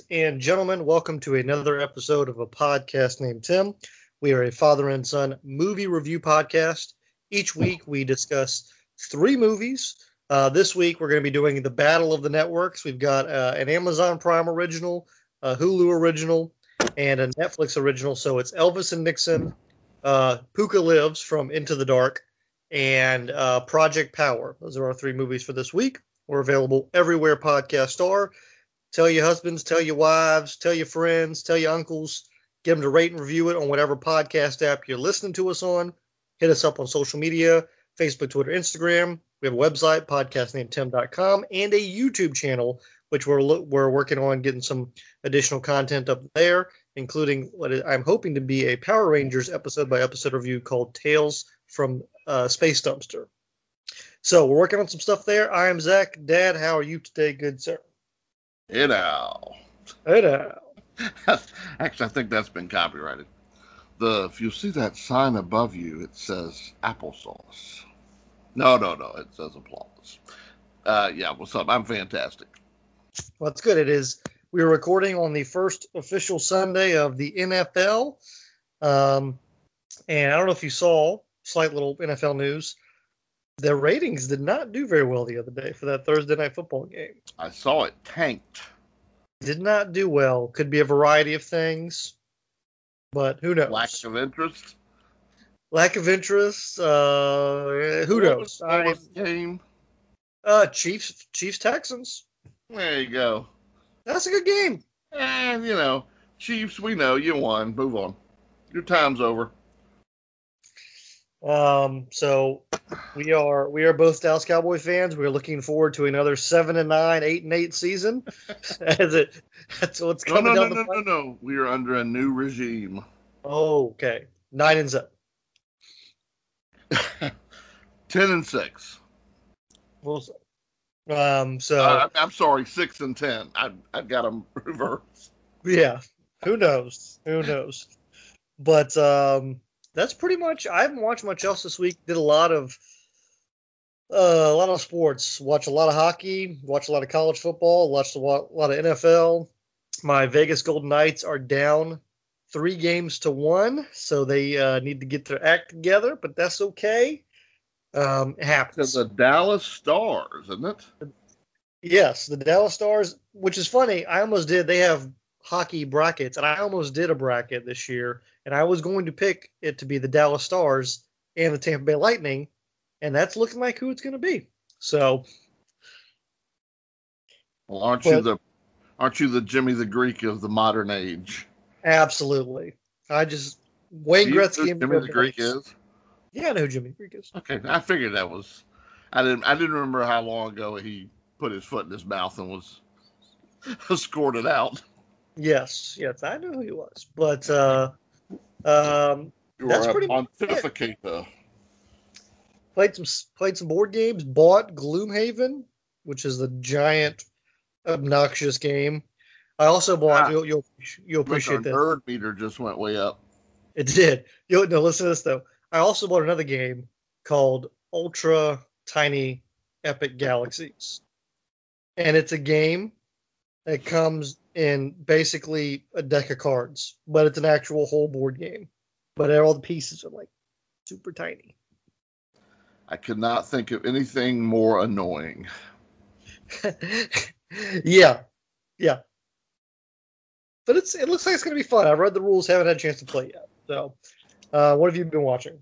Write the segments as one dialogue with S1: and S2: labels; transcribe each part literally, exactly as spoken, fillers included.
S1: and gentlemen, welcome to another episode of a podcast named Tim. We are a father and son movie review podcast. Each week we discuss three movies. Uh, this week we're going to be doing the Battle of the Networks. We've got uh, an Amazon Prime original, a Hulu original, and a Netflix original. So it's Elvis and Nixon, uh, Pooka Lives from Into the Dark, and uh, Project Power. Those are our three movies for this week. We're available everywhere podcasts are. Tell your husbands, tell your wives, tell your friends, tell your uncles. Get them to rate and review it on whatever podcast app you're listening to us on. Hit us up on social media, Facebook, Twitter, Instagram. We have a website, podcast named tim dot com, and a YouTube channel, which we're we're working on getting some additional content up there, including what I'm hoping to be a Power Rangers episode-by-episode review called Tales from uh, Space Dumpster. So we're working on some stuff there. I am Zach. Dad, how are you today, good sir?
S2: Hey now.
S1: Hey now.
S2: Actually, I think that's been copyrighted. The if you see that sign above you, it says applesauce. No, no, no. It says applause. Uh, yeah, what's up? I'm fantastic.
S1: Well, that's good. It is. We are recording on the first official Sunday of the N F L. Um, and I don't know if you saw, slight little N F L news. The ratings did not do very well the other day for that Thursday night football game.
S2: I saw it tanked.
S1: Did not do well. Could be a variety of things, but who knows?
S2: Lack of interest.
S1: Lack of interest. Uh, who
S2: what
S1: knows?
S2: Was the game.
S1: Uh, Chiefs, Chiefs, Texans.
S2: There you go.
S1: That's a good game.
S2: And you know, Chiefs. We know you won. Move on. Your time's over.
S1: Um, so we are we are both Dallas Cowboy fans. We are looking forward to another seven and nine, eight and eight season. As it, that's what's
S2: No,
S1: coming
S2: no,
S1: down
S2: no,
S1: the
S2: no, no, no. We are under a new regime.
S1: Oh, okay. Nine and seven.
S2: Ten and six.
S1: We'll um. So
S2: uh, I'm sorry, six and ten. I I got them reversed.
S1: Yeah. Who knows? Who knows? But um. That's pretty much. I haven't watched much else this week. Did a lot of, uh, a lot of sports. Watched a lot of hockey. Watched a lot of college football. Watched a lot, a lot of N F L. My Vegas Golden Knights are down three games to one, so they uh, need to get their act together. But that's okay. Um, it happens.
S2: To the Dallas Stars, isn't it?
S1: Yes, the Dallas Stars. Which is funny. I almost did. They have hockey brackets, and I almost did a bracket this year. And I was going to pick it to be the Dallas Stars and the Tampa Bay Lightning, and that's looking like who it's going to be. So,
S2: well, aren't
S1: but,
S2: you the aren't you the Jimmy the Greek of the modern age?
S1: Absolutely. I just Wayne Gretzky.
S2: Who Jimmy the Greek is?
S1: Yeah, I know who Jimmy the Greek is.
S2: Okay, I figured that was. I didn't. I didn't remember how long ago he put his foot in his mouth and was scored it out.
S1: Yes, yes, I know who he was, but. uh Um,
S2: you
S1: that's
S2: are
S1: pretty
S2: a
S1: much
S2: pontificator.
S1: Played some played some board games. Bought Gloomhaven, which is the giant, obnoxious game. I also bought. Ah, you'll you'll, you'll appreciate that.
S2: Nerd meter just went way up.
S1: It did. You'll no. Listen to this though. I also bought another game called Ultra Tiny Epic Galaxies, and it's a game that comes in basically a deck of cards, but it's an actual whole board game. But all the pieces are like super tiny.
S2: I could not think of anything more annoying.
S1: yeah, yeah. But it's it looks like it's going to be fun. I've read the rules, haven't had a chance to play yet. So, uh, what have you been watching?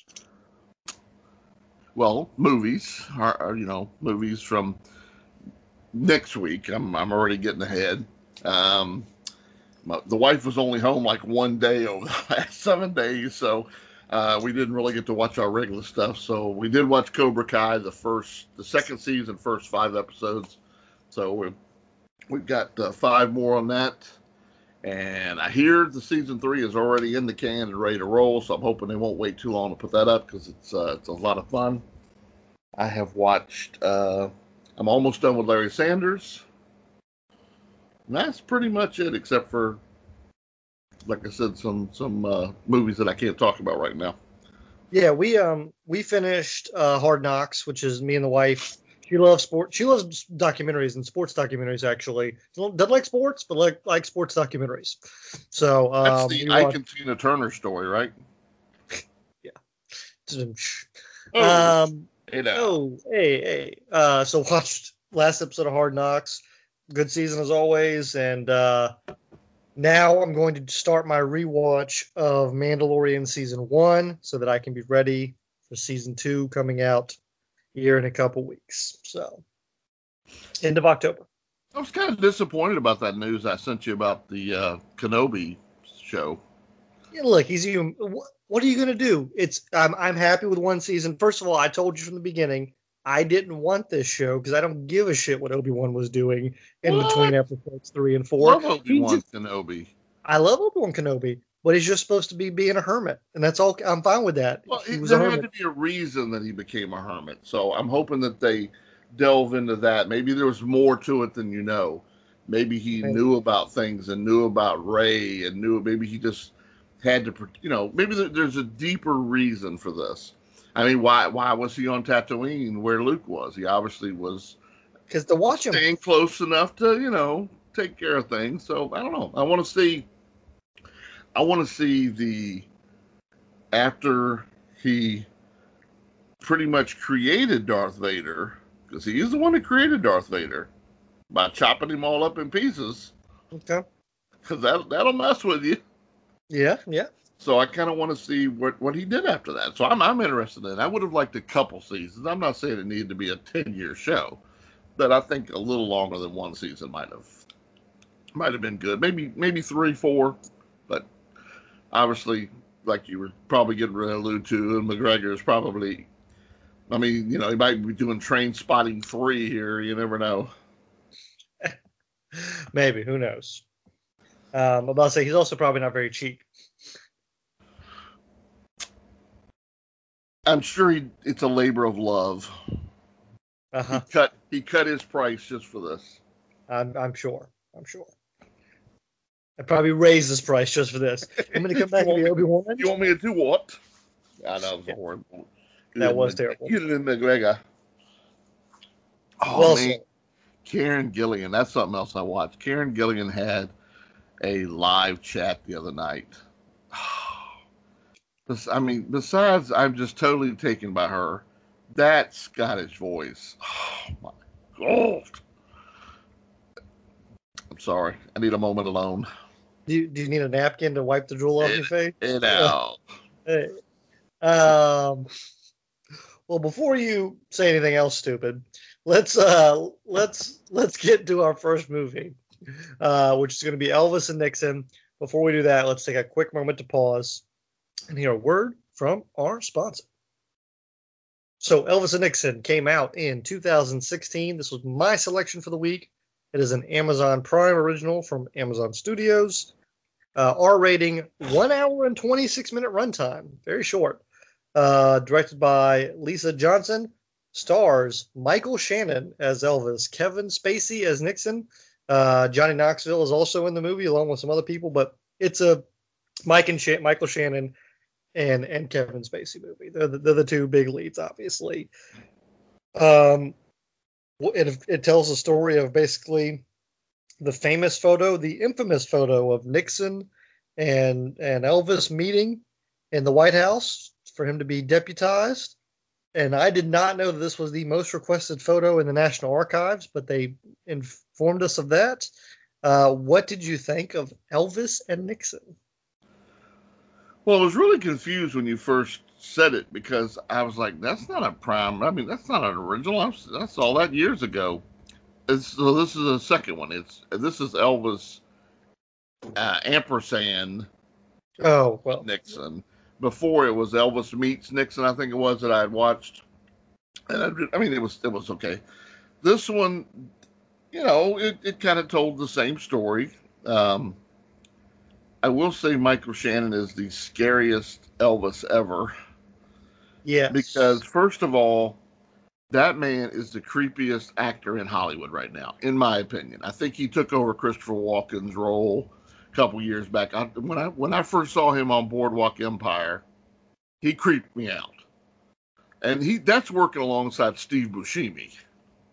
S2: Well, movies are, are you know movies from next week. I'm I'm already getting ahead. Um, my, the wife was only home like one day over the last seven days, so uh, we didn't really get to watch our regular stuff. So we did watch Cobra Kai, the first, the second season, first five episodes. So we've we've got uh, five more on that, and I hear the season three is already in the can and ready to roll. So I'm hoping they won't wait too long to put that up because it's uh, it's a lot of fun. I have watched. Uh, I'm almost done with Larry Sanders. And that's pretty much it, except for, like I said, some some uh, movies that I can't talk about right now.
S1: Yeah, we um we finished uh, Hard Knocks, which is me and the wife She loves sports. She loves documentaries and sports documentaries. Actually, doesn't like sports, but like like sports documentaries. So
S2: That's
S1: um,
S2: the
S1: we
S2: Ike
S1: watch.
S2: and Tina Turner story, right?
S1: Yeah.
S2: Oh,
S1: Um.
S2: hey now.
S1: Oh. Hey. Hey. Uh. So watched last episode of Hard Knocks. Good season as always, and uh, now I'm going to start my rewatch of Mandalorian season one so that I can be ready for season two coming out here in a couple weeks. So end of October.
S2: I was kind of disappointed about that news I sent you about the uh, Kenobi show.
S1: Yeah, look, he's you. What are you gonna do? It's I'm I'm happy with one season. First of all, I told you from the beginning I didn't want this show because I don't give a shit what Obi-Wan was doing in between
S2: What?
S1: episodes three and four.
S2: Love
S1: He
S2: Obi-Wan
S1: just
S2: Kenobi.
S1: I love Obi-Wan Kenobi, but he's just supposed to be being a hermit, and that's all. I'm fine with that.
S2: Well,
S1: He
S2: it,
S1: was a
S2: there had
S1: hermit.
S2: to be a reason that he became a hermit. So I'm hoping that they delve into that. Maybe there was more to it than you know. Maybe he
S1: Man,
S2: knew about things and knew about Rey and knew. Maybe he just had to, you know. Maybe there, there's a deeper reason for this. I mean, why why was he on Tatooine where Luke was? He obviously was
S1: because to watch him,
S2: staying close enough to, you know, take care of things. So I don't know. I want to see. I want to see the after he pretty much created Darth Vader, because he is the one that created Darth Vader by chopping him all up in pieces,
S1: okay,
S2: because that that'll mess with you.
S1: yeah, yeah.
S2: So I kind of want to see what, what he did after that. So I'm I'm interested in it. I would have liked a couple seasons. I'm not saying it needed to be a ten year show, but I think a little longer than one season might have might have been good. Maybe maybe three, four, but obviously, like you were probably getting ready to allude to, and McGregor is probably. I mean, you know, he might be doing Train Spotting three here. You never know.
S1: Maybe, who knows? Um, I'm about to say he's also probably not very cheap.
S2: I'm sure he, it's a labor of love.
S1: Uh-huh.
S2: He cut he cut his price just for this.
S1: I'm I'm sure. I'm sure. I probably raised this price just for this. I'm going to come back and be Obi-Wan.
S2: You want me to do what? I know it was
S1: Yeah,
S2: horrible.
S1: that was terrible.
S2: You did McGregor. Oh
S1: Well
S2: man,
S1: said.
S2: Karen Gillian. That's something else I watched. Karen Gillian had a live chat the other night. I mean, besides, I'm just totally taken by her. That Scottish voice. Oh my God. I'm sorry. I need a moment alone.
S1: Do you, do you need a napkin to wipe the drool off
S2: It,
S1: your face?
S2: it out.
S1: Hey. Um. Well, before you say anything else stupid, let's uh let's let's get to our first movie, uh, which is going to be Elvis and Nixon. Before we do that, let's take a quick moment to pause and hear a word from our sponsor. So, Elvis and Nixon came out in two thousand sixteen. This was my selection for the week. It is an Amazon Prime original from Amazon Studios. Uh, R rating, one hour and twenty-six minute runtime. Very short. Uh, directed by Lisa Johnson. Stars Michael Shannon as Elvis, Kevin Spacey as Nixon. Uh, Johnny Knoxville is also in the movie along with some other people, but it's a Mike and Sh- Michael Shannon and and Kevin Spacey movie. They're the, they're the two big leads, obviously. Um, it it tells the story of basically the famous photo, the infamous photo of Nixon and and Elvis meeting in the White House for him to be deputized. And I did not know that this was the most requested photo in the National Archives, but they informed us of that. Uh, what did you think of Elvis and Nixon?
S2: Well, I was really confused when you first said it because I was like, that's not a prime. I mean, that's not an original. I was, that's all that years ago. It's, so this is a second one. It's This is Elvis uh, ampersand
S1: Oh, well.
S2: Nixon. Before it was Elvis meets Nixon, I think it was that I had watched. And I, I mean, it was it was okay. This one, you know, it, it kind of told the same story. Um, I will say Michael Shannon is the scariest Elvis ever.
S1: Yes.
S2: Because, first of all, that man is the creepiest actor in Hollywood right now, in my opinion. I think he took over Christopher Walken's role a couple years back. I, when I when I first saw him on Boardwalk Empire, he creeped me out. And he that's working alongside Steve Buscemi.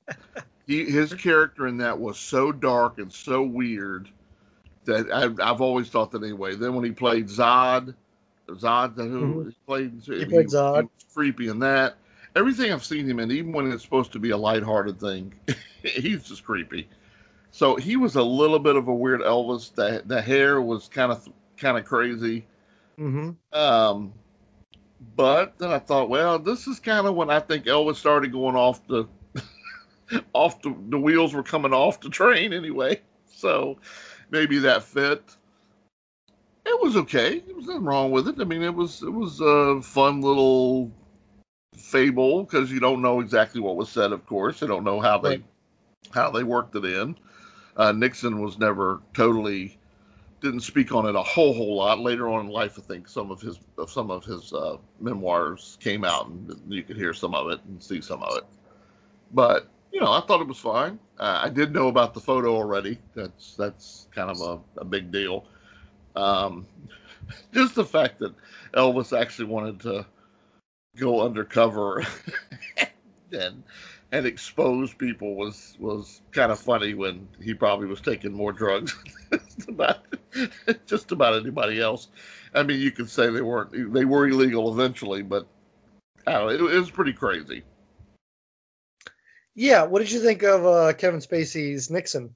S2: he, his character in that was so dark and so weird that I, I've always thought that anyway. Then when he played Zod, Zod, who
S1: Mhm.
S2: he played,
S1: He
S2: he,
S1: played
S2: he
S1: Zod.
S2: was creepy in that. Everything I've seen him in, even when it's supposed to be a lighthearted thing, he's just creepy. So he was a little bit of a weird Elvis. The the hair was kind of kind of crazy.
S1: Hmm.
S2: Um, but then I thought, well, this is kind of when I think Elvis started going off the off the, the wheels were coming off the train anyway. So maybe that fit. It was okay. There was nothing wrong with it. I mean, it was it was a fun little fable because you don't know exactly what was said. Of course, you don't know how
S1: Right.
S2: they how they worked it in. Uh, Nixon was never totally didn't speak on it a whole whole lot. Later on in life, I think some of his some of his uh, memoirs came out, and you could hear some of it and see some of it. But you know, I thought it was fine. Uh, I did know about the photo already. That's that's kind of a, a big deal. Um, just the fact that Elvis actually wanted to go undercover and and expose people was was kind of funny when he probably was taking more drugs just about just about anybody else. I mean, you could say they weren't they were illegal eventually, but I don't know, it, it was pretty crazy.
S1: Yeah. What did you think of uh, Kevin Spacey's Nixon?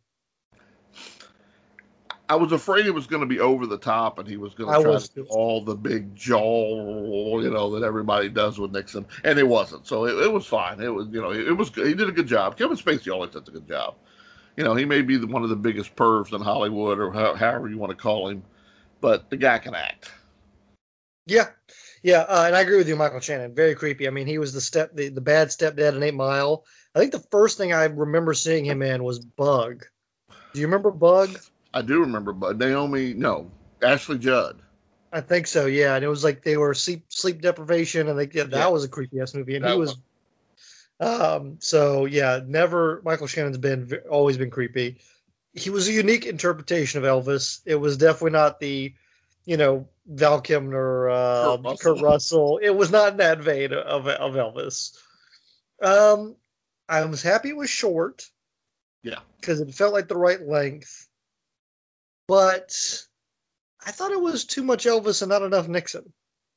S2: I was afraid it was going to be over the top and he was going
S1: I
S2: to try to
S1: was
S2: do
S1: too.
S2: all the big jaw, you know, that everybody does with Nixon, and it wasn't. So it, it was fine. It was, you know, it was. He did a good job. Kevin Spacey always does a good job. You know, he may be the, one of the biggest pervs in Hollywood, or how, however you want to call him, but the guy can act.
S1: Yeah. Yeah. Uh, and I agree with you, Michael Shannon. Very creepy. I mean, he was the step, the, the bad stepdad in Eight Mile. I think the first thing I remember seeing him in was Bug. Do you remember Bug?
S2: I do remember, but Naomi, no, Ashley Judd.
S1: I think so. Yeah. And it was like they were sleep sleep deprivation, and like yeah,
S2: Yeah,
S1: that was a creepy ass movie. And he
S2: that one.
S1: was um. So yeah, never. Michael Shannon's been v- always been creepy. He was a unique interpretation of Elvis. It was definitely not the, you know, Val Kilmer, uh,
S2: Kurt
S1: Kurt
S2: Russell.
S1: Russell. It was not in that vein of of Elvis. Um, I was happy it was short
S2: Yeah.
S1: because it felt like the right length, but I thought it was too much Elvis and not enough Nixon.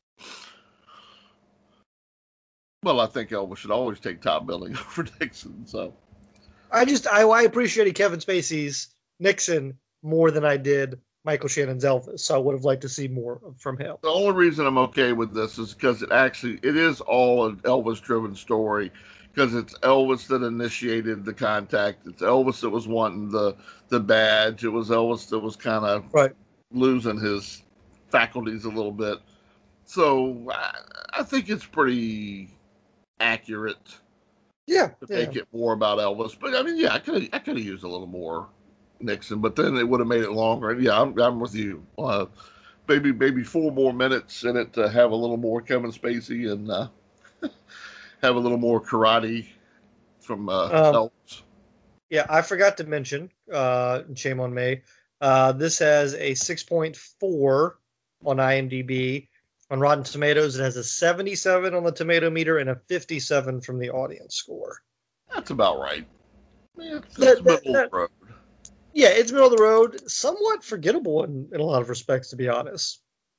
S2: Well, I think Elvis should always take top billing over Nixon. So
S1: I just I, I appreciated Kevin Spacey's Nixon more than I did Michael Shannon's Elvis. So I would have liked to see more from him.
S2: the only reason I'm okay with this is because it actually it is all an Elvis-driven story. Because it's Elvis that initiated the contact. It's Elvis that was wanting the the badge. It was Elvis that was kind of
S1: Right.
S2: losing his faculties a little bit. So I, I think it's pretty accurate
S1: Yeah.
S2: to
S1: Yeah.
S2: make it more about Elvis. But I mean, yeah, I could I could have used a little more Nixon, but then it would have made it longer. And yeah, I'm, I'm with you. Uh, maybe maybe four more minutes in it to have a little more Kevin Spacey and uh, have a little more karate from uh,
S1: Um,
S2: Elvis.
S1: Yeah, I forgot to mention, uh, shame on me. Uh, this has a six point four on IMDb. On Rotten Tomatoes, it has a seventy-seven on the tomato meter and a fifty-seven from the audience score.
S2: That's about right. Yeah, it's, it's
S1: That, that,
S2: middle of
S1: that,
S2: the road.
S1: yeah, it's middle of the road, somewhat forgettable in, in a lot of respects, to be honest.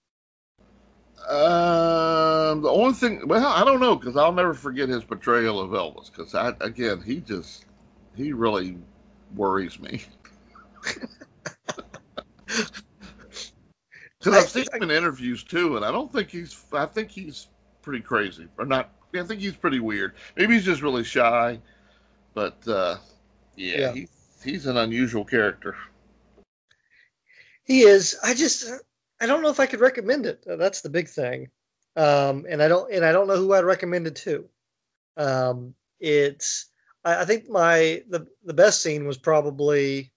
S2: Um, the only thing, well, I don't know because I'll never forget his portrayal of Elvis. Because I, again, he just, he really worries me. Because
S1: I,
S2: I've seen
S1: I,
S2: him in interviews too, and I don't think he's, I think he's pretty crazy, or not. I think he's pretty weird. Maybe he's just really shy, but uh, yeah,
S1: yeah,
S2: he's he's an unusual character.
S1: he is. I just, I don't know if I could recommend it. That's the big thing. Um, and I don't, and I don't know who I'd recommend it to. Um, it's I, I think my the the best scene was probably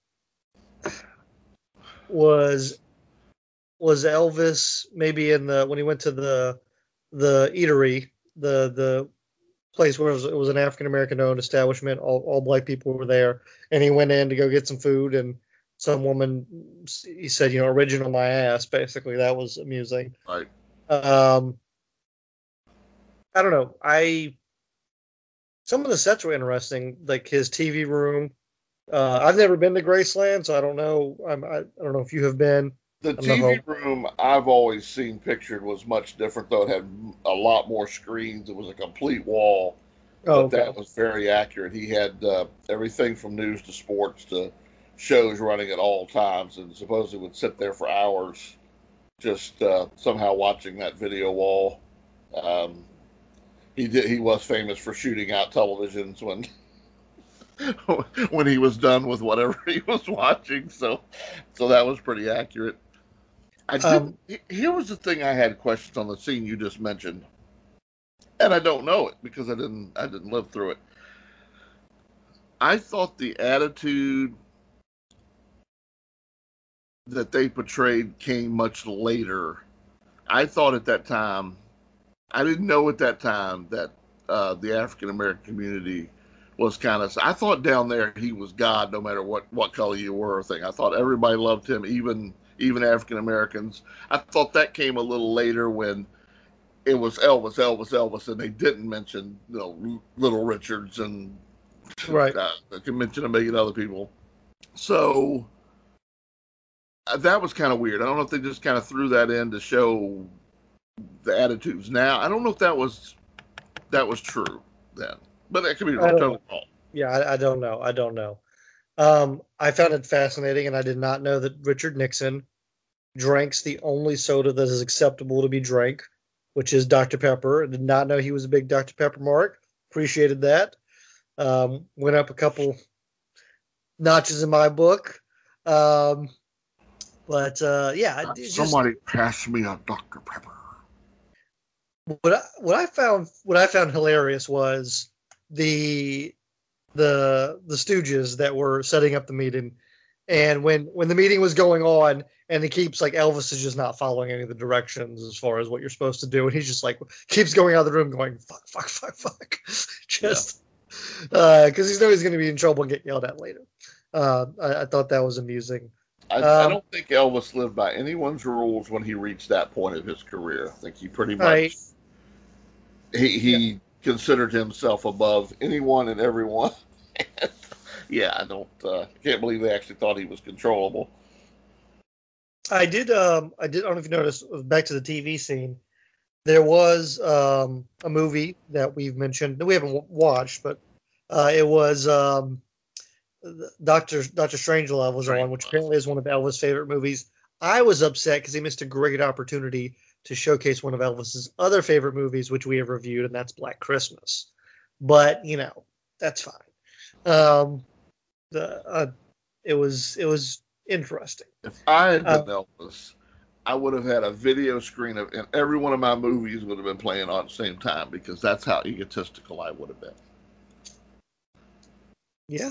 S1: was was Elvis maybe in the when he went to the the eatery, the the place where it was, it was an African American owned establishment. All, all black people were there, and he went in to go get some food, and some woman he said, you know, original my ass. Basically, that was amusing.
S2: Right.
S1: Um, I don't know. I some of the sets were interesting, like his T V room. Uh, I've never been to Graceland, so I don't know. I'm, I, I don't know if you have been.
S2: The
S1: I don't know
S2: T V
S1: how.
S2: room I've always seen pictured was much different, though. It had a lot more screens. It was a complete wall,
S1: Oh,
S2: but
S1: okay.
S2: that was very accurate. He had uh, everything from news to sports to shows running at all times, and supposedly would sit there for hours just uh, somehow watching that video wall. Um, he did. He was famous for shooting out televisions when when he was done with whatever he was watching. So, so that was pretty accurate. I didn't.
S1: Um,
S2: Here was the thing I had questions on the scene you just mentioned, and I don't know it because I didn't. I didn't live through it. I thought the attitude that they portrayed came much later. I thought at that time, I didn't know at that time that uh, the African American community was kind of. I thought down there he was God, no matter what what color you were. Thing. I thought everybody loved him, even even African Americans. I thought that came a little later when it was Elvis, Elvis, Elvis, and they didn't mention you know Little Richards and
S1: right.
S2: uh, they can mention a million other people. So uh, that was kind of weird. I don't know if they just kind of threw that in to show the attitudes. Now I don't know if that was that was true then, but that could be
S1: I don't
S2: totally
S1: know.
S2: wrong.
S1: Yeah, I, I don't know. I don't know. Um, I found it fascinating, and I did not know that Richard Nixon drinks the only soda that is acceptable to be drank, which is Doctor Pepper. I did not know he was a big Doctor Pepper mark. Appreciated that. Um, went up a couple notches in my book. Um, but uh, yeah, it just
S2: Somebody pass me a Doctor Pepper.
S1: what I, what I found what I found hilarious was the the the Stooges that were setting up the meeting, and when when the meeting was going on, and he keeps like Elvis is just not following any of the directions as far as what you're supposed to do, and he's just like keeps going out of the room going fuck fuck fuck fuck,
S2: Yeah.
S1: just because uh, he's know he's going to be in trouble and get yelled at later. Uh, I, I thought that was amusing.
S2: I, I
S1: Um,
S2: don't think Elvis lived by anyone's rules when he reached that point of his career. I think he pretty
S1: I
S2: much he
S1: yeah,
S2: he considered himself above anyone and everyone. Yeah, I don't uh, can't believe they actually thought he was controllable.
S1: I did. Um, I did. I don't know if you noticed. Back to the T V scene. There was um, a movie that we've mentioned that we haven't w- watched, but uh, it was um, Doctor Doctor Strangelove was
S2: Strange
S1: on, which
S2: love.
S1: apparently is one of Elvis' favorite movies. I was upset because he missed a great opportunity to showcase one of Elvis's other favorite movies, which we have reviewed, and that's Black Christmas. But you know, that's fine. Um, the uh, it was it was interesting.
S2: If I had been
S1: Uh,
S2: Elvis, I would have had a video screen of, and every one of my movies would have been playing on at the same time because that's how egotistical I would have been.
S1: yeah,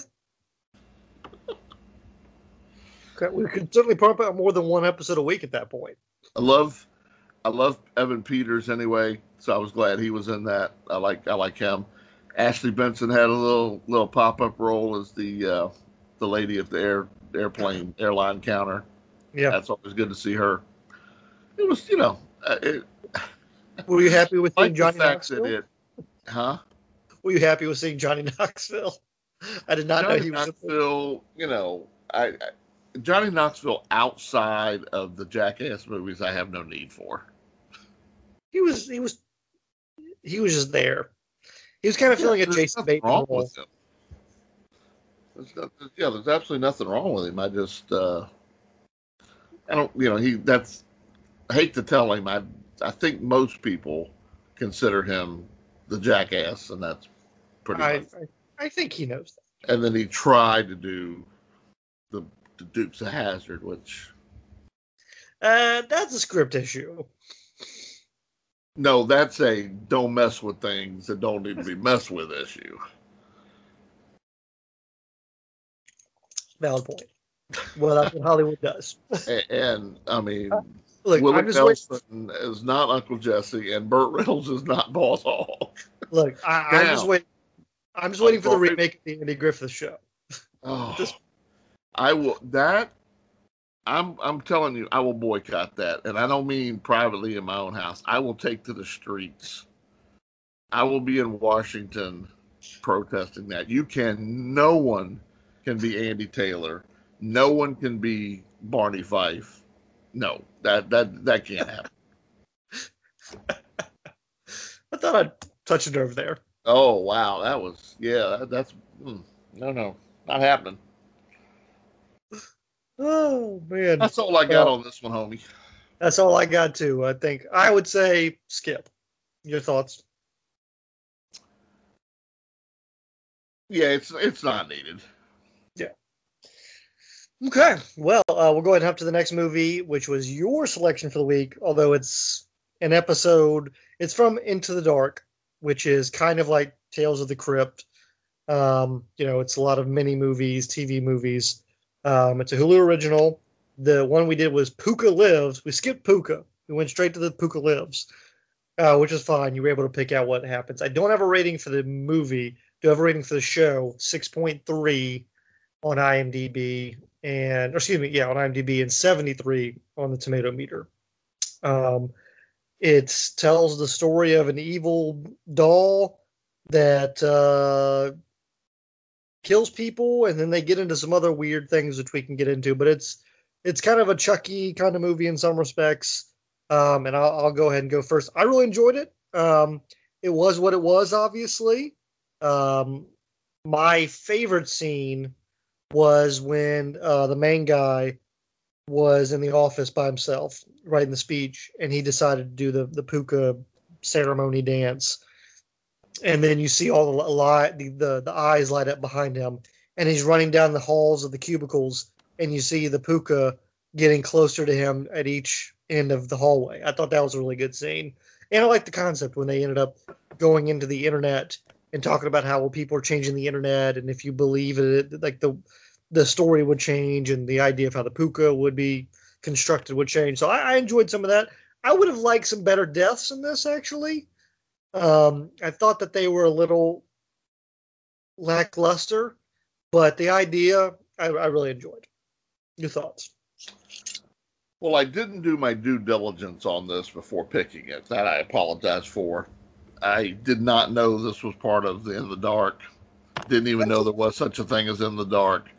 S1: okay, we could certainly pump out more than one episode a week at that point.
S2: I love, I love Evan Peters anyway, so I was glad he was in that. I like, I like him. Ashley Benson had a little little pop up role as the uh, the lady of the air airplane airline counter.
S1: Yeah.
S2: That's always good to see her. It was, you know, uh, it,
S1: Were you happy with
S2: I
S1: seeing
S2: like the
S1: Johnny
S2: fact that
S1: Knoxville?
S2: it, huh?
S1: Were you happy with seeing Johnny Knoxville? I did not know
S2: Johnny
S1: he was.
S2: Knoxville, you know, I, I Johnny Knoxville outside of the Jackass movies, I have no need for.
S1: He was. He was. He was just there. He was kind of
S2: Yeah,
S1: feeling a
S2: there's
S1: Jason
S2: nothing
S1: Bateman
S2: wrong
S1: role.
S2: with him. There's no, yeah, there's absolutely nothing wrong with him. I just, uh, I don't, you know, he. That's I hate to tell him. I, I think most people consider him the Jackass, and that's pretty
S1: I.
S2: much.
S1: I, I think he knows
S2: And then he tried to do the, the Dukes of Hazard, which
S1: that. Uh, that's a script issue.
S2: no, that's a don't mess with things that don't need to be messed with issue.
S1: Valid point. Well, that's what Hollywood does.
S2: And, and I mean,
S1: Look,
S2: Willie
S1: I'm just waiting.
S2: Nelson is not Uncle Jesse, and Burt Reynolds is not Boss Hogg.
S1: Look, I, I'm just
S2: Now,
S1: waiting. I'm just
S2: I'm
S1: waiting for the
S2: sorry.
S1: remake of the Andy Griffith Show. This,
S2: Oh, I will that. I'm I'm telling you, I will boycott that, and I don't mean privately in my own house. I will take to the streets. I will be in Washington protesting that. You can, no one can be Andy Taylor. No one can be Barney Fife. No, that that that can't happen.
S1: I thought I'd touch a nerve there.
S2: Oh wow, that was yeah. That, that's mm, no, no, not happening.
S1: Oh man,
S2: that's all I got well, on this one, homie.
S1: That's all I got too. I think I would say skip. Your thoughts?
S2: Yeah, it's it's not needed.
S1: Yeah. Okay. Well, uh, we'll go ahead and hop to the next movie, which was your selection for the week. Although it's an episode, it's from Into the Dark, which is kind of like Tales of the Crypt. Um, you know, it's a lot of mini movies, T V movies. Um, it's a Hulu original. The one we did was Pooka Lives. We skipped Pooka. We went straight to the Pooka Lives, uh, which is fine. You were able to pick out what happens. I don't have a rating for the movie. Do have a rating for the show, six point three on IMDb, and or excuse me, yeah, on IMDb, and seventy-three on the tomato meter. Um, it tells the story of an evil doll that uh, kills people, and then they get into some other weird things which we can get into. But it's it's kind of a Chucky kind of movie in some respects. Um, and I'll, I'll go ahead and go first. I really enjoyed it. Um, it was what it was, obviously. Um, my favorite scene was when uh, the main guy was in the office by himself writing the speech, and he decided to do the the Pooka ceremony dance. And then you see all the light, the, the the eyes light up behind him, and he's running down the halls of the cubicles, and you see the Pooka getting closer to him at each end of the hallway. I thought that was a really good scene, and I like the concept when they ended up going into the internet and talking about how well, people are changing the internet, and if you believe it, like the the story would change, and the idea of how the Pooka would be constructed would change. So I, I enjoyed some of that. I would have liked some better deaths in this, actually. Um, I thought that they were a little lackluster, but the idea I, I really enjoyed. Your thoughts?
S2: Well, I didn't do my due diligence on this before picking it. That I apologize for. I did not know this was part of the In the Dark. Didn't even know there was such a thing as In the Dark.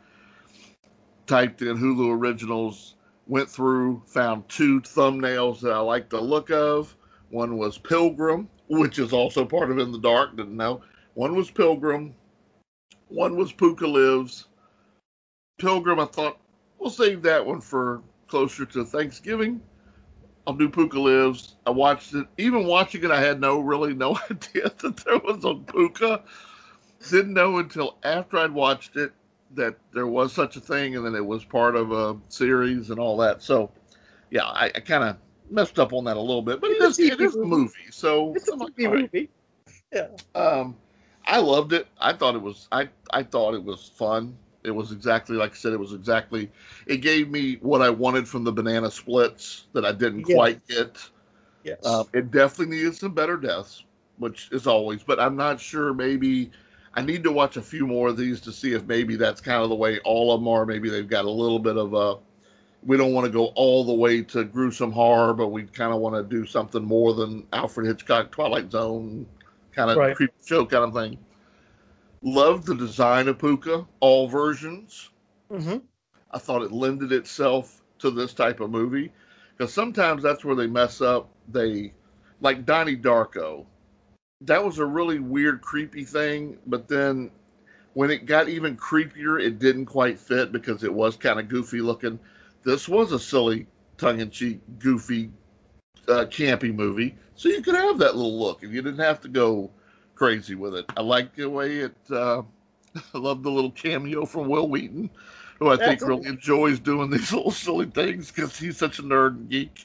S2: Typed in Hulu Originals, went through, found two thumbnails that I like the look of. One was Pilgrim, which is also part of In the Dark. Didn't know. One was Pilgrim. One was Pooka Lives. Pilgrim, I thought, we'll save that one for closer to Thanksgiving. I'll do Pooka Lives. I watched it. Even watching it, I had no really no idea that there was a Pooka. Didn't know until after I'd watched it that there was such a thing, and then it was part of a series and all that. So, yeah, I, I kind of messed up on that a little bit, but it is, it is a movie, so
S1: it's a T V movie. Yeah.
S2: Um, I loved it. I thought it was. I I thought it was fun. It was exactly like I said. It was exactly. It gave me what I wanted from the Banana Splits that I didn't
S1: yes.
S2: quite get.
S1: Yes.
S2: Um, it definitely needed some better deaths, which is always. But I'm not sure. Maybe I need to watch a few more of these to see if maybe that's kind of the way all of them are. Maybe they've got a little bit of a. We don't want to go all the way to gruesome horror, but we kind of want to do something more than Alfred Hitchcock, Twilight Zone, kind of
S1: right.
S2: creep show kind of thing. Loved the design of Pooka, all versions.
S1: Mm-hmm.
S2: I thought it lended itself to this type of movie because sometimes that's where they mess up. They, like Donnie Darko, that was a really weird, creepy thing, but then when it got even creepier, it didn't quite fit because it was kind of goofy looking. This was a silly, tongue-in-cheek, goofy, uh, campy movie, so you could have that little look, and you didn't have to go crazy with it. I like the way it. Uh, I love the little cameo from Will Wheaton, who I think
S1: Absolutely.
S2: really enjoys doing these little silly things because he's such a nerd and geek.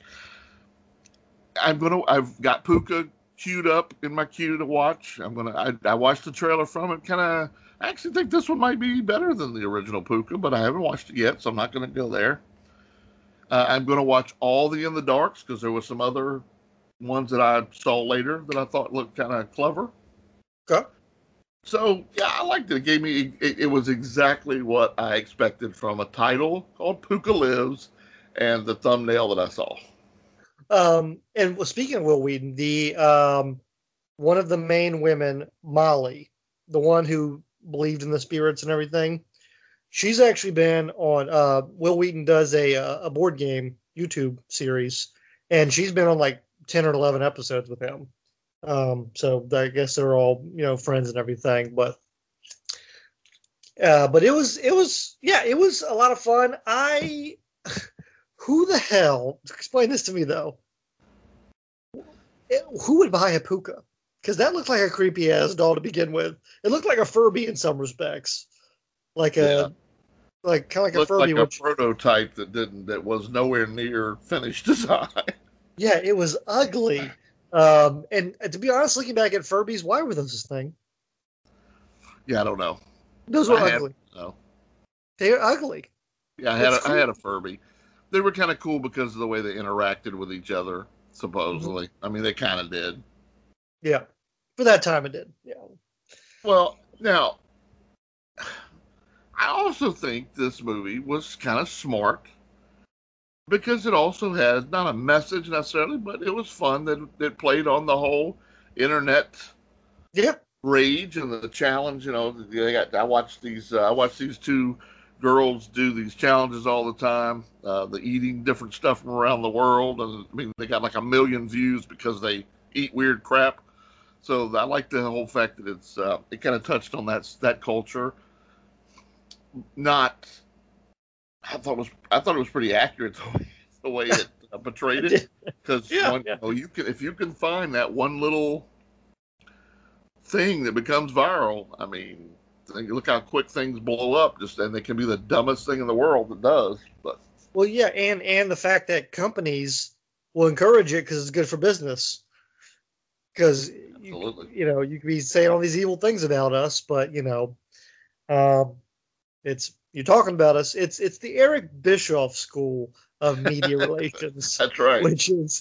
S2: I'm gonna. I've got Pooka queued up in my queue to watch. I'm gonna. I, I watched the trailer from it. Kind of. I actually think this one might be better than the original Pooka, but I haven't watched it yet, so I'm not gonna go there. Uh, I'm going to watch all the In the Darks because there were some other ones that I saw later that I thought looked kind of clever.
S1: Okay.
S2: So, yeah, I liked it. It gave me, it, it was exactly what I expected from a title called Pooka Lives and the thumbnail that I saw.
S1: Um, and speaking of Will Wheaton, the um, one of the main women, Molly, the one who believed in the spirits and everything. She's actually been on. Uh, Will Wheaton does a a board game YouTube series, and she's been on like ten or eleven episodes with him. Um, so I guess they're all you know friends and everything. But uh, but it was it was yeah it was a lot of fun. I who the hell explain this to me though? It, who would buy a puka? Because that looked like a creepy ass doll to begin with. It looked like a Furby in some respects, like a
S2: Yeah.
S1: like kind of like
S2: Looked
S1: a Furby.
S2: like a
S1: Which,
S2: prototype that didn't that was nowhere near finished design.
S1: yeah, it was ugly. Um, and to be honest, looking back at Furbies, why were those this thing?
S2: Yeah, I don't know.
S1: Those were
S2: I had,
S1: ugly.
S2: no.
S1: They're ugly.
S2: Yeah, I had
S1: It's
S2: a, I had a
S1: creepy.
S2: Furby. They were kind of cool because of the way they interacted with each other. Supposedly, I mean, they kind of did.
S1: Yeah, for that time it did. Yeah.
S2: Well, now I also think this movie was kind of smart because it also had not a message necessarily, but it was fun that it played on the whole internet
S1: Yeah.
S2: rage and the challenge. You know, they got. I watched these. Uh, I watched these two girls do these challenges all the time. Uh, the eating different stuff from around the world, and I mean, they got like a million views because they eat weird crap. So I like the whole fact that it's. Uh, it kind of touched on that that culture. Not. I thought it was. I thought it was pretty accurate the way, the way it uh,
S1: I
S2: portrayed it.
S1: did.
S2: Because
S1: Yeah.
S2: one,
S1: Yeah.
S2: you know, you can if you can find that one little thing that becomes viral. I mean, look how quick things blow up. Just and they can be the dumbest thing in the world that does. But
S1: Well, yeah, and and the fact that companies will encourage it because it's good for business. Because you
S2: absolutely,
S1: you know you could be saying all these evil things about us, but you know, um, it's you're talking about us. It's it's the Eric Bischoff School of Media Relations,
S2: that's right.
S1: which is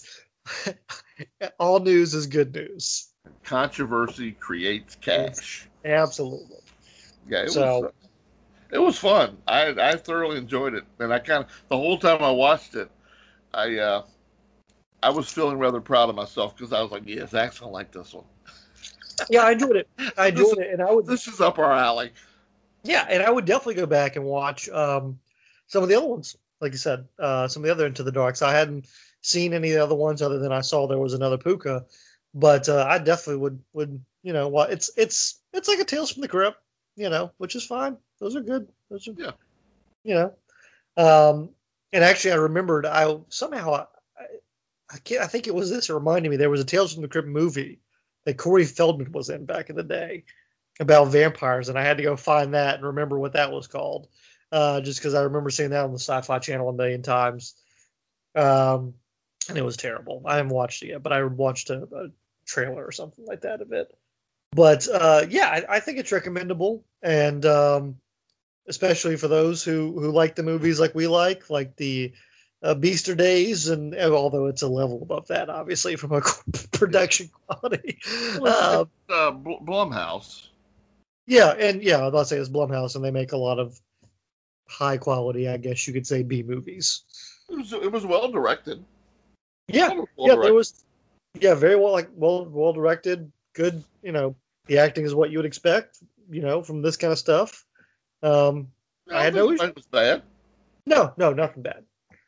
S1: all news is good news.
S2: Controversy creates
S1: It's
S2: cash.
S1: absolutely.
S2: Yeah, it was.
S1: So
S2: Uh, it was fun. I I thoroughly enjoyed it, and I kind of the whole time I watched it, I uh, I was feeling rather proud of myself because I was like, yeah, Zach's gonna like this one.
S1: yeah, I enjoyed it. I
S2: this
S1: enjoyed
S2: is
S1: it, and I would
S2: this is up our alley.
S1: yeah, and I would definitely go back and watch um, some of the other ones, like you said, uh, some of the other Into the Darks. I hadn't seen any of the other ones other than I saw there was another Puka, but uh, I definitely would would you know what it's it's it's like a Tales from the Crypt, you know, which is fine. Those are good. Those are
S2: Yeah.
S1: you know, um, and actually I remembered I somehow I I, can't, I think it was this. It reminded me there was a Tales from the Crypt movie that Corey Feldman was in back in the day about vampires, and I had to go find that and remember what that was called, uh, just because I remember seeing that on the Sci-Fi Channel a million times. Um, and it was terrible. I haven't watched it yet, but I watched a, a trailer or something like that of it. But uh, yeah, I, I think it's recommendable, and um, especially for those who who like the movies like we like, like the uh, Beaster Days, and uh, although it's a level above that, obviously from a
S2: Yeah.
S1: production quality.
S2: Well, it's,
S1: Uh,
S2: it's uh, Bl- Blumhouse.
S1: yeah, and yeah, I was about to say it's Blumhouse, and they make a lot of high quality, I guess you could say, B movies.
S2: It was it was well directed.
S1: Yeah,
S2: Well, well
S1: yeah, there
S2: directed.
S1: was, yeah, very well, like well, well directed, good. You know, the acting is what you would expect. You know, from this kind of stuff. Um,
S2: I
S1: I
S2: don't
S1: had no
S2: think
S1: issue.
S2: it was bad.
S1: No, no, nothing bad.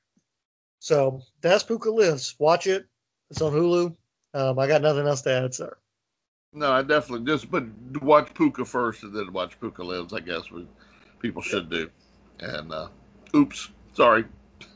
S1: So that's Puka Lives. Watch it. It's on Hulu. Um, I got nothing else to add, sir.
S2: No, I definitely just but watch Puka first and then watch Puka Lives. I guess we people
S1: Yeah,
S2: should do. And uh, oops, sorry.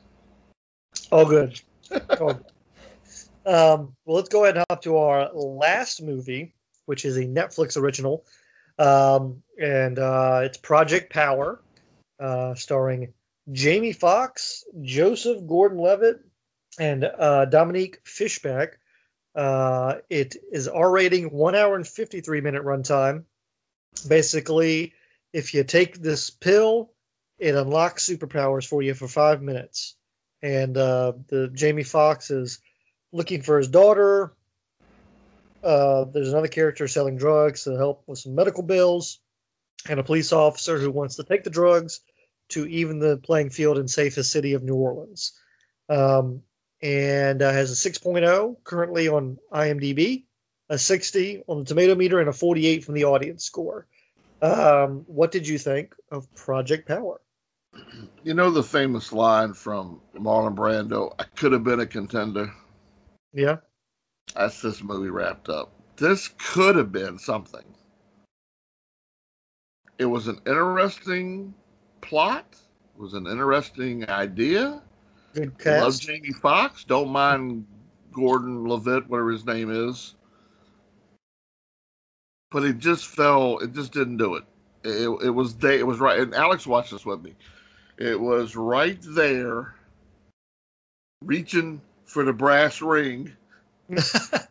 S1: all good. All good. Um, well, let's go ahead and hop to our last movie, which is a Netflix original. Um, and uh, it's Project Power, uh, starring Jamie Foxx, Joseph Gordon-Levitt, and uh, Dominique Fishback. Uh, it is R rating, one hour and fifty-three minute runtime. Basically, if you take this pill, it unlocks superpowers for you for five minutes. And uh, the Jamie Foxx is looking for his daughter. Uh, there's another character selling drugs to help with some medical bills, and a police officer who wants to take the drugs to even the playing field and save his city of New Orleans. Um, and uh, has a six point oh currently on IMDb. a sixty on the tomato meter, and a forty-eight from the audience score. Um, what did you think of Project Power?
S2: You know the famous line from Marlon Brando, I could have been a contender.
S1: Yeah.
S2: That's this movie wrapped up. This could have been something. It was an interesting plot. It was an interesting idea.
S1: Good
S2: I love
S1: cast.
S2: Jamie Foxx. Don't mind Gordon Levitt, whatever his name is. But it just fell. It just didn't do it. It, it was there. It was right. And Alex watched this with me. It was right there, reaching for the brass ring, and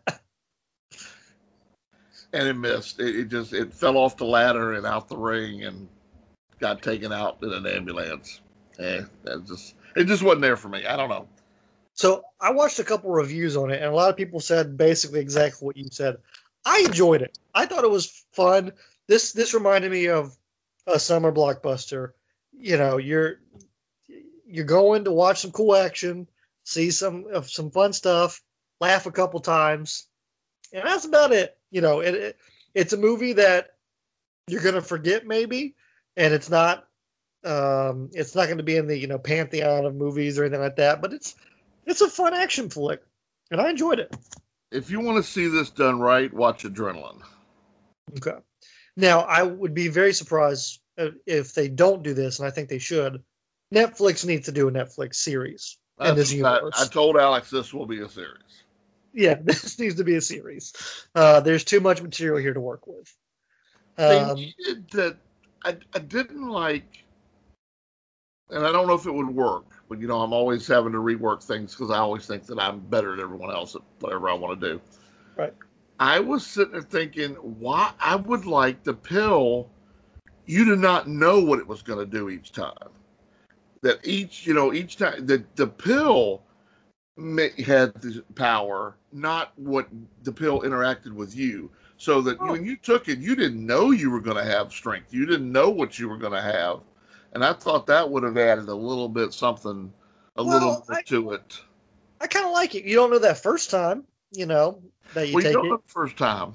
S2: it missed. It, it just it fell off the ladder and out the ring and got taken out in an ambulance. And that just it just wasn't there for me. I don't know.
S1: So I watched a couple reviews on it, and a lot of people said basically exactly what you said. I enjoyed it. I thought it was fun. This this reminded me of a summer blockbuster. You know, you're you're going to watch some cool action, see some of some fun stuff, laugh a couple times, and that's about it. You know, it, it it's a movie that you're gonna forget maybe, and it's not um, it's not going to be in the you know pantheon of movies or anything like that. But it's it's a fun action flick, and I enjoyed it.
S2: If you want to see this done right, watch Adrenaline.
S1: Okay. Now, I would be very surprised if they don't do this, and I think they should. Netflix needs to do a Netflix series in this
S2: That's, I,
S1: universe.
S2: I told Alex this will be a series.
S1: Yeah, this needs to be a series. Uh, there's too much material here to work with.
S2: They
S1: Um,
S2: did that. I, I didn't like, and I don't know if it would work, but you know, I'm always having to rework things because I always think that I'm better than everyone else at whatever I want to do.
S1: right.
S2: I was sitting there thinking, why I would like the pill. You did not know what it was going to do each time. That each, you know, each time that the pill had the power, not what the pill interacted with you. So that
S1: Oh.
S2: when you took it, you didn't know you were going to have strength. You didn't know what you were going to have. And I thought that would have added a little bit something, a
S1: Well,
S2: little more
S1: I,
S2: to it.
S1: I kind of like it. You don't know that first time, you know, that you
S2: Well, you
S1: take
S2: don't
S1: it.
S2: know the first time.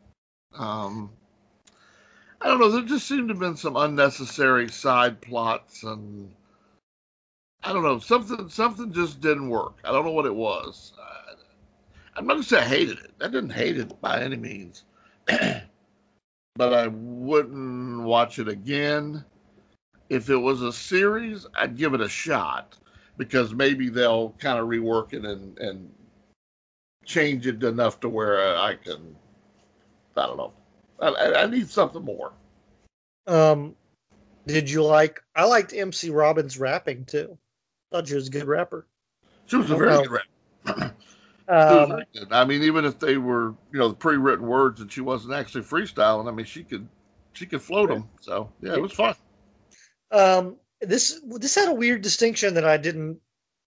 S2: Um, I don't know. There just seemed to have been some unnecessary side plots, and I don't know. Something, something just didn't work. I don't know what it was. Uh, I'm not gonna say I hated it. I didn't hate it by any means, but I wouldn't watch it again. If it was a series, I'd give it a shot because maybe they'll kind of rework it and, and change it enough to where I can. I don't know. I, I need something more.
S1: Um, did you like? I liked M C Robbins rapping too. Thought she was a good rapper.
S2: She was
S1: I
S2: a
S1: don't
S2: very
S1: know.
S2: good rapper. She was
S1: Um,
S2: very good. I mean, even if they were, you know, the pre-written words and she wasn't actually freestyling, I mean, she could, she could float them. So yeah, it was fun.
S1: um, this this had a weird distinction that I didn't.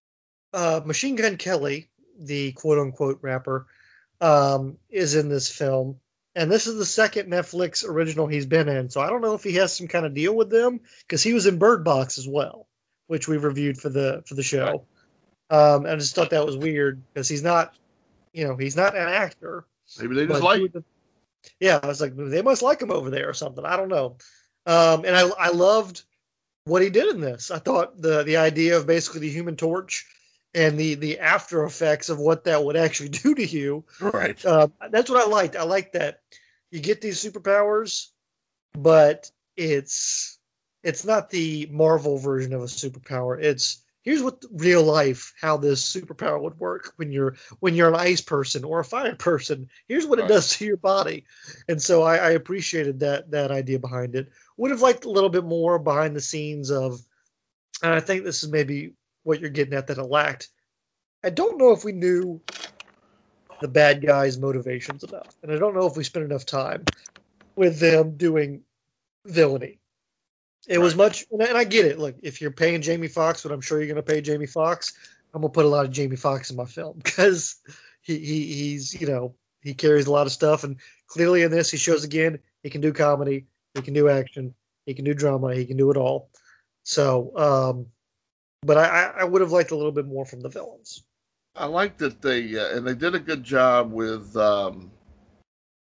S1: Uh, Machine Gun Kelly, the quote unquote rapper, um, is in this film. And this is the second Netflix original he's been in. So I don't know if he has some kind of deal with them because he was in Bird Box as well, which we reviewed for the for the show. Um, and I just thought that was weird because he's not, you know, he's not an actor.
S2: Maybe they just
S1: But
S2: like.
S1: the, yeah, I was like, they must like him over there or something. I don't know. Um, and I I loved what he did in this. I thought the the idea of basically the Human Torch and the the after effects of what that would actually do to you.
S2: Right.
S1: Uh, that's what I liked. I like that you get these superpowers, but it's it's not the Marvel version of a superpower. It's here's what real life how this superpower would work when you're when you're an ice person or a fire person. Here's what it
S2: Right.
S1: does to your body, and so I, I appreciated that that idea behind it. Would have liked a little bit more behind the scenes of, and I think this is maybe what you're getting at that it lacked. I don't know if we knew the bad guys' motivations enough, and I don't know if we spent enough time with them doing villainy. It was
S2: Right.
S1: much, and I, and I get it. Look, if you're paying Jamie Foxx, what I'm sure you're going to pay Jamie Foxx, I'm gonna put a lot of Jamie Foxx in my film because he, he he's you know he carries a lot of stuff, and clearly in this he shows again he can do comedy, he can do action, he can do drama, he can do it all. So, um, but I, I would have liked a little bit more from the villains.
S2: I like that they uh, and they did a good job with um,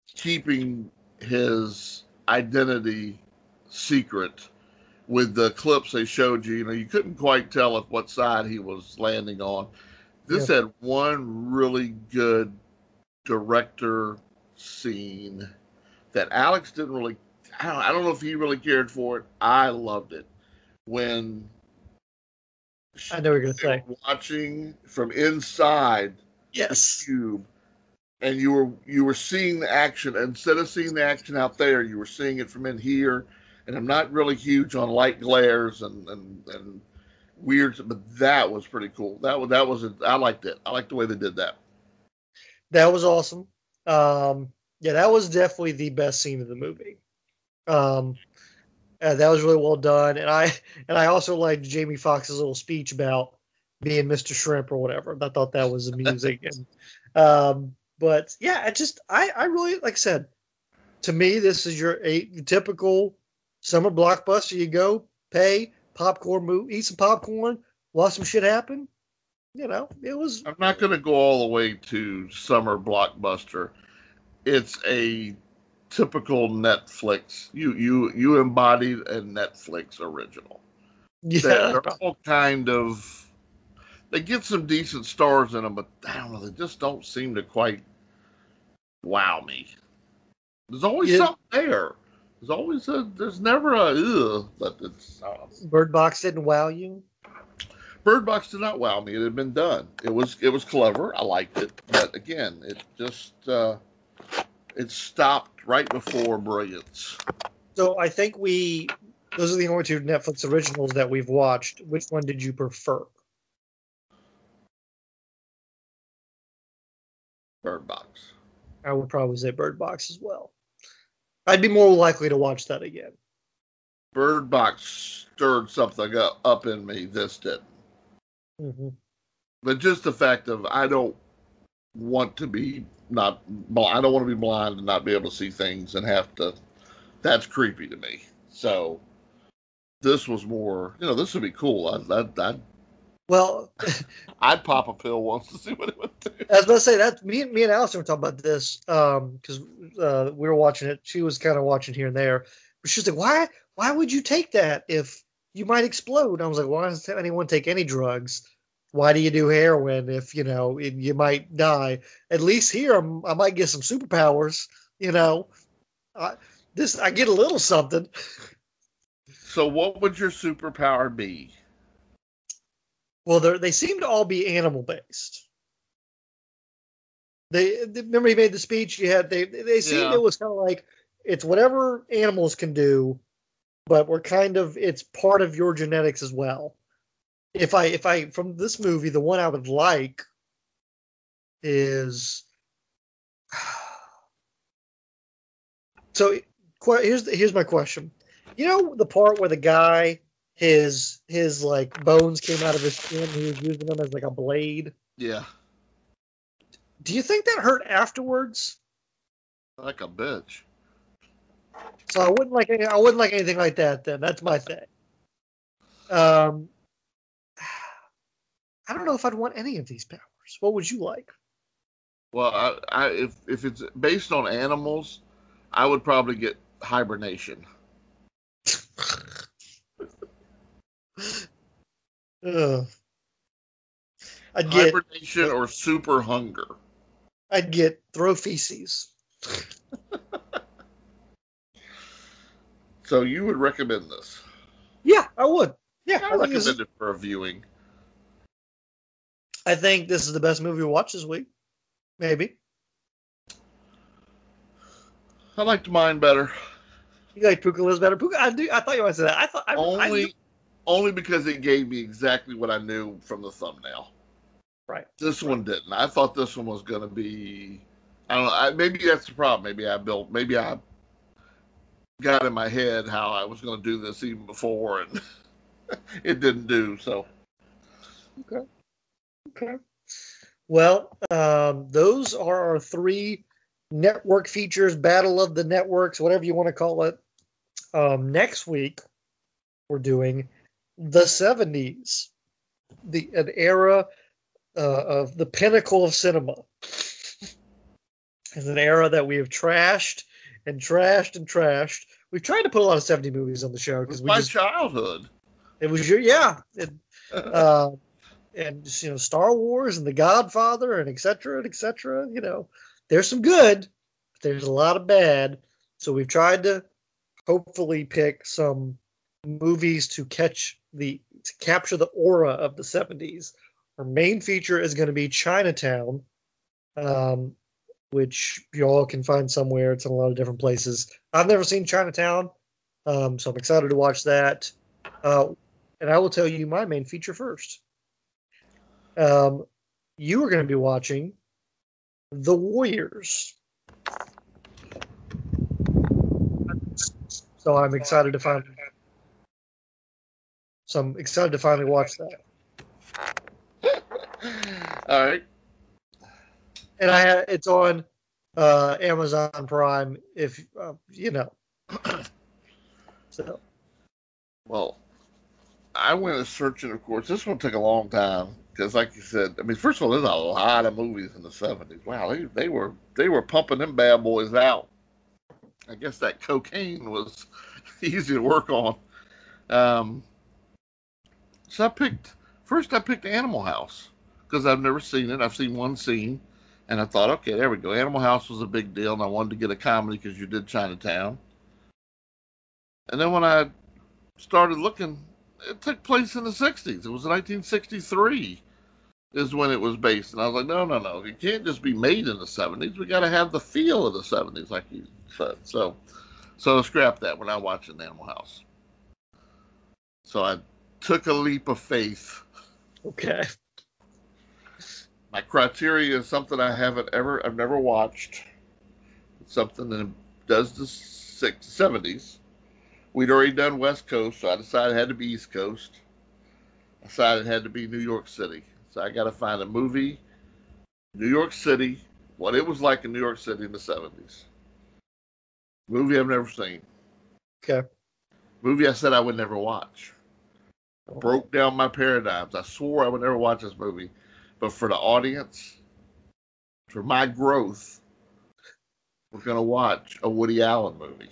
S2: keeping his identity secret with the clips they showed you. You know, you couldn't quite tell if what side he was landing on. This
S1: Yeah.
S2: had one really good director scene that Alex didn't really. I don't, I don't know if he really cared for it. I loved it when
S1: I know what you're gonna
S2: they
S1: say.
S2: were watching from inside the
S1: Yes.
S2: cube, and you were you were seeing the action. Instead of seeing the action out there, you were seeing it from in here. And I'm not really huge on light glares and and, and weird, but that was pretty cool. That was that was a, I liked it. I liked the way they did that.
S1: That was awesome. Um, yeah, that was definitely the best scene of the movie. Um, uh, that was really well done, and I and I also liked Jamie Foxx's little speech about being Mister Shrimp or whatever. I thought that was amusing. And um, but yeah, I just I I really like I said, to me this is your a typical summer blockbuster. You go pay popcorn, move, eat some popcorn, watch some shit happen. You know, it was
S2: I'm not going to go all the way to summer blockbuster. It's a typical Netflix. You you you embodied a Netflix original. They're,
S1: yeah.
S2: they're all kind of. They get some decent stars in them, but I don't know. They just don't seem to quite wow me. There's always
S1: Yeah,
S2: something there. There's always a. There's never a ugh, but it's. I don't know.
S1: Bird Box didn't wow you.
S2: Bird Box did not wow me. It had been done. It was it was clever. I liked it, but again, it just uh, it stopped right before brilliance.
S1: So I think we those are the only two Netflix originals that we've watched. Which one did you prefer?
S2: Bird Box.
S1: I would probably say Bird Box as well. I'd be more likely to watch that again.
S2: Bird Box stirred something up, up in me. This didn't.
S1: Mm-hmm.
S2: But just the fact of I don't want to be not. I don't want to be blind and not be able to see things and have to. That's creepy to me. So this was more. You know, this would be cool. I'd, I'd, I'd
S1: Well,
S2: I'd pop a pill once to see what it would do.
S1: I was about to say that me, me and Allison were talking about this because um, uh, we were watching it. She was kind of watching here and there, but she was like, "Why? Why would you take that if you might explode?" I was like, "Why does anyone take any drugs? Why do you do heroin if you know it, you might die? At least here, I'm, I might get some superpowers. You know, I, this I get a little something."
S2: So, what would your superpower be?
S1: Well, they seem to all be animal based. They, they remember he made the speech. You had they they seemed
S2: Yeah.
S1: it was kind of like it's whatever animals can do, but we're kind of it's part of your genetics as well. If I if I from this movie, the one I would like is so here's the, here's my question. You know the part where the guy his his like bones came out of his skin and he was using them as like a blade.
S2: Yeah.
S1: Do you think that hurt afterwards?
S2: Like a bitch.
S1: So I wouldn't like any, I wouldn't like anything like that. Then that's my thing. Um, I don't know if I'd want any of these powers. What would you like?
S2: Well, I, I, if if it's based on animals, I would probably get hibernation.
S1: Ugh. I'd get
S2: Hibernation or super hunger.
S1: I'd get throw feces.
S2: So you would recommend this?
S1: Yeah, I would. Yeah,
S2: I
S1: I think this
S2: recommend
S1: is,
S2: it for a viewing.
S1: I think this is the best movie we watched this week. Maybe.
S2: I liked mine better.
S1: You like Puka Liz better? Puka, I do. I thought you might say that. I thought I,
S2: Only,
S1: I
S2: only because it gave me exactly what I knew from the thumbnail.
S1: right.
S2: This
S1: right.
S2: one didn't. I thought this one was going to be. I don't know. I, maybe that's the problem. Maybe I built. Maybe I got in my head how I was going to do this even before, and it didn't do so.
S1: Okay. Okay. Well, um, those are our three network features, Battle of the Networks, whatever you want to call it. Um, next week, we're doing the seventies, the an era uh, of the pinnacle of cinema. is an era that we have trashed and trashed and trashed. We've tried to put a lot of seventies movies on the show because we
S2: my
S1: just
S2: childhood.
S1: It was your yeah, it, uh, and just, you know, Star Wars and The Godfather and et cetera and et cetera. You know, there's some good, but there's a lot of bad. So we've tried to hopefully pick some movies to catch the to capture the aura of the seventies. Our main feature is going to be Chinatown, um, which you all can find somewhere. It's in a lot of different places. I've never seen Chinatown, um, so I'm excited to watch that. Uh, and I will tell you my main feature first. Um, you are going to be watching The Warriors. So I'm excited to finally. So I'm excited to finally watch that.
S2: All right.
S1: And I it's on uh, Amazon Prime. If uh, you know. So.
S2: Well, I went searching. Of course, this one took a long time because, like you said, I mean, first of all, there's a lot of movies in the seventies. Wow, they they were they were pumping them bad boys out. I guess that cocaine was easy to work on. Um, so I picked first. I picked Animal House because I've never seen it. I've seen one scene, and I thought, okay, there we go. Animal House was a big deal, and I wanted to get a comedy because you did Chinatown. And then when I started looking, it took place in the sixties. It was nineteen sixty-three is when it was based, and I was like, no, no, no, it can't just be made in the seventies. We got to have the feel of the seventies, like you said. So. So I scrapped that when I watched Animal House. So I took a leap of faith.
S1: Okay.
S2: My criteria is something I haven't ever, I've never watched. It's something that does the six, seventies. We'd already done West Coast, so I decided it had to be East Coast. I decided it had to be New York City. So I got to find a movie, New York City, what it was like in New York City in the seventies. Movie I've never seen.
S1: Okay.
S2: Movie I said I would never watch. Broke down my paradigms. I swore I would never watch this movie. But for the audience, for my growth, we're going to watch a Woody Allen movie.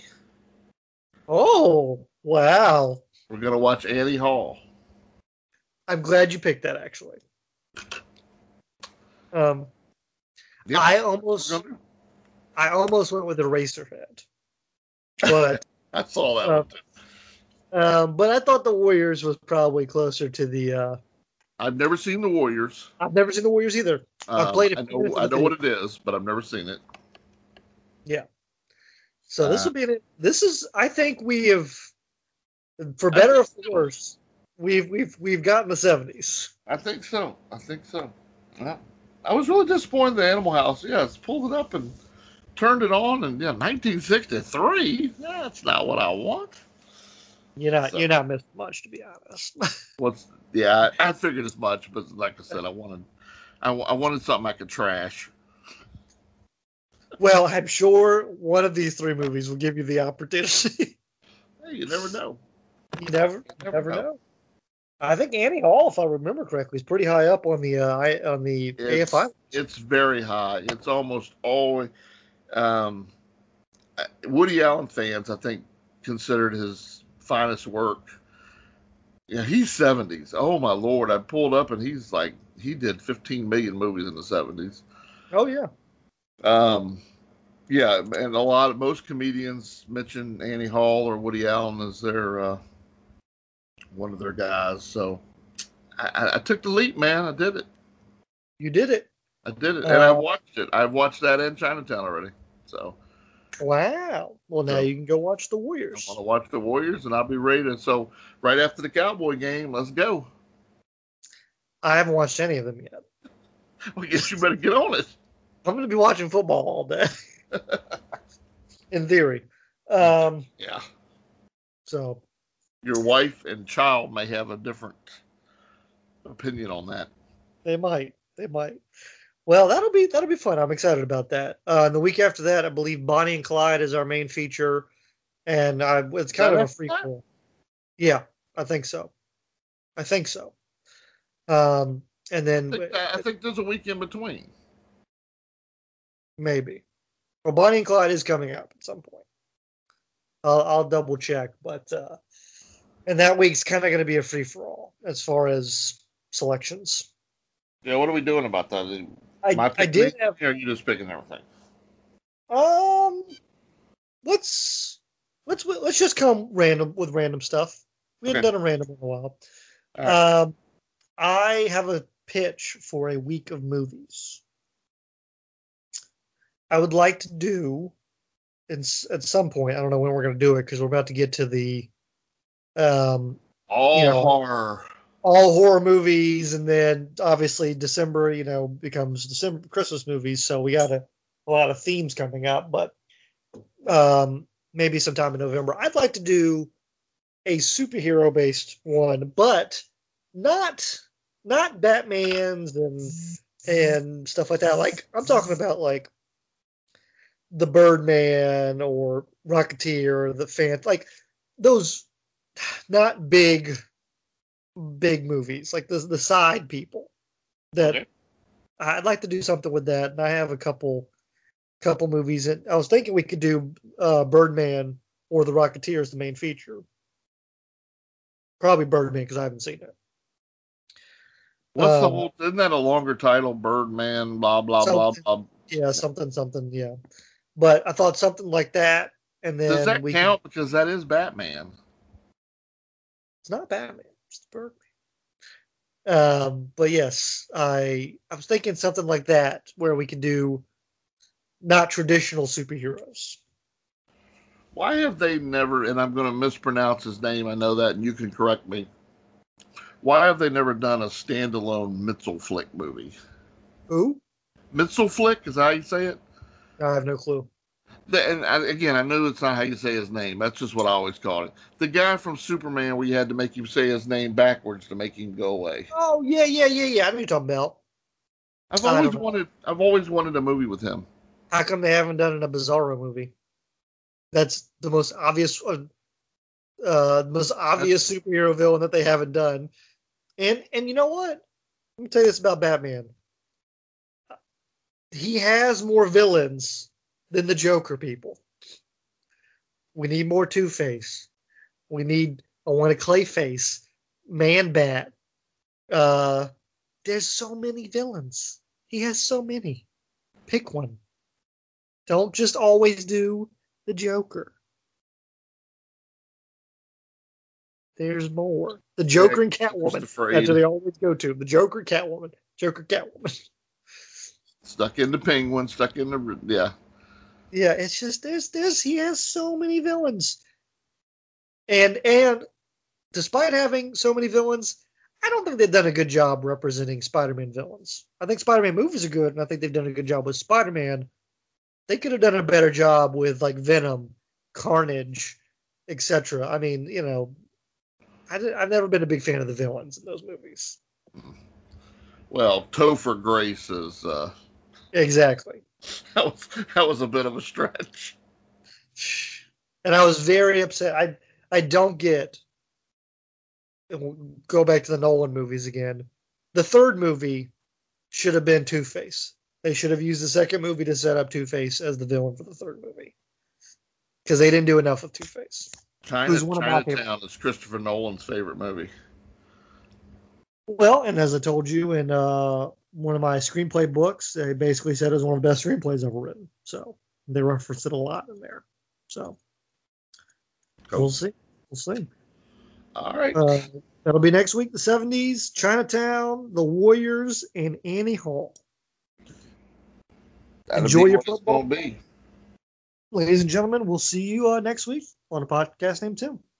S1: Oh, wow.
S2: We're going to watch Annie Hall.
S1: I'm glad you picked that, actually. Um,
S2: Yep.
S1: I almost, I almost went with Eraserhead. But
S2: I saw that
S1: uh,
S2: one too.
S1: Um, but I thought the Warriors was probably closer to the. Uh,
S2: I've never seen the Warriors.
S1: I've never seen the Warriors either.
S2: Um,
S1: I've played it.
S2: I know, I know what it is, but I've never seen it.
S1: Yeah. So this
S2: Uh,
S1: will be. An, this is. I think we have, for better or for worse, we've we've we've gotten the seventies.
S2: I think so. I think so. Yeah. I was really disappointed in the Animal House. Yeah, it's pulled it up and turned it on, and yeah, nineteen sixty-three. That's not what I want.
S1: You're not.
S2: So,
S1: you're not missing much, to be honest.
S2: What's yeah? I, I figured as much, but like I said, I wanted, I, I wanted something I could trash.
S1: Well, I'm sure one of these three movies will give you the opportunity.
S2: Hey, you never know.
S1: You never,
S2: You never,
S1: never
S2: know.
S1: know. I think Annie Hall, if I remember correctly, is pretty high up on the uh, I, on the
S2: It's,
S1: A F I.
S2: It's very high. It's almost always. Um, Woody Allen fans, I think, considered his finest work. Yeah, he's seventies. Oh my lord! I pulled up and he's like he did fifteen million movies in the seventies.
S1: Oh yeah.
S2: Um, yeah, and a lot of most comedians mention Annie Hall or Woody Allen as their uh, one of their guys. So I, I took the leap, man. I did it.
S1: You did it.
S2: I did it,
S1: Uh,
S2: and I watched it. I've watched that in Chinatown already. So
S1: wow. Well, now
S2: so,
S1: you can go watch the Warriors.
S2: I want to watch the Warriors, and I'll be ready. To, so right after the Cowboy game, let's go.
S1: I haven't watched any of them yet.
S2: Well, I guess you better get on it.
S1: I'm going to be watching football all day. In theory. Um,
S2: Yeah.
S1: So.
S2: Your wife and child may have a different opinion on that.
S1: They might. They might. Well, that'll be that'll be fun. I'm excited about that. Uh, and the week after that, I believe Bonnie and Clyde is our main feature, and I, it's kind of a free for. Yeah, I think so. I think so. Um, and then
S2: I think, I think there's a week in between.
S1: maybe, Well, Bonnie and Clyde is coming up at some point. I'll, I'll double check, but uh, and that week's kind of going to be a free for all as far as selections.
S2: Yeah, what are we doing about that?
S1: I I did have.
S2: Or are you just picking everything?
S1: Um, let's let's let's just come random with random stuff. We haven't
S2: Okay.
S1: done a random in a while.
S2: All right.
S1: Um, I have a pitch for a week of movies. I would like to do, in, at some point, I don't know when we're going to do it because we're about to get to the, um,
S2: All
S1: you know,
S2: horror.
S1: all horror movies, and then obviously December, you know, becomes December Christmas movies. So we got a, a lot of themes coming up, but um, maybe sometime in November. I'd like to do a superhero based one, but not not Batman's and and stuff like that. Like I'm talking about like the Birdman or Rocketeer, or the fan, like those not big big movies, like the the side people that
S2: Okay.
S1: I'd like to do something with that. And I have a couple couple movies that I was thinking we could do uh, Birdman or the Rocketeer as the main feature. Probably Birdman because I haven't seen it.
S2: What's the
S1: Um,
S2: whole? Isn't that a longer title? Birdman, blah blah blah
S1: something,
S2: blah.
S1: yeah, something, something, yeah. But I thought something like that, and
S2: Does
S1: then
S2: that
S1: we
S2: count?
S1: could,
S2: Because that is Batman.
S1: it's not Batman, it's Birdman. Um, but yes, I I was thinking something like that where we could do not traditional superheroes.
S2: Why have they never? And I'm going to mispronounce his name. I know that, and you can correct me. Why have they never done a standalone Mitzel-Flick movie?
S1: Who?
S2: Mitzel-Flick, is that how you say it?
S1: I have no clue.
S2: The, and I, again, I know it's not how you say his name. That's just what I always called it. The guy from Superman, where you had to make him say his name backwards to make him go away.
S1: Oh yeah, yeah, yeah, yeah. I know what you're talking about.
S2: I've
S1: I
S2: always
S1: don't know.
S2: wanted. I've always wanted a movie with him.
S1: How come they haven't done it in a Bizarro movie? That's the most obvious, uh, uh, most obvious
S2: That's,
S1: superhero villain that they haven't done. And and you know what? Let me tell you this about Batman. He has more villains than the Joker. People, we need more Two Face. We need. I want a Clayface, Man Bat. Uh, there's so many villains. He has so many. Pick one. Don't just always do the Joker. There's more. The Joker and Catwoman. That's what they always go to. The Joker, Catwoman. Joker, Catwoman.
S2: Stuck in the Penguin. Stuck in the yeah.
S1: Yeah, it's just there's this. He has so many villains, and and despite having so many villains, I don't think they've done a good job representing Spider-Man villains. I think Spider-Man movies are good, and I think they've done a good job with Spider-Man. They could have done a better job with like Venom, Carnage, et cetera. I mean, you know, I did, I've never been a big fan of the villains in those movies.
S2: Well, Topher Grace is uh,
S1: Exactly.
S2: that was that was a bit of a stretch.
S1: And I was very upset. I I don't get. We'll go back to the Nolan movies again. The third movie should have been Two-Face. They should have used the second movie to set up Two-Face as the villain for the third movie because they didn't do enough of Two-Face.
S2: China,
S1: Who's one of my
S2: Chinatown
S1: favorites.
S2: is Christopher Nolan's favorite movie.
S1: Well, and as I told you in uh, one of my screenplay books, they basically said it was one of the best screenplays ever written. So they referenced it a lot in there. So
S2: Cool.
S1: we'll see. We'll see.
S2: All right.
S1: Uh, that'll be next week. The seventies, Chinatown, The Warriors, and Annie Hall.
S2: That'll
S1: Enjoy
S2: be
S1: your
S2: what it's
S1: football.
S2: gonna be.
S1: Ladies and gentlemen, we'll see you uh, next week on a podcast named Tim.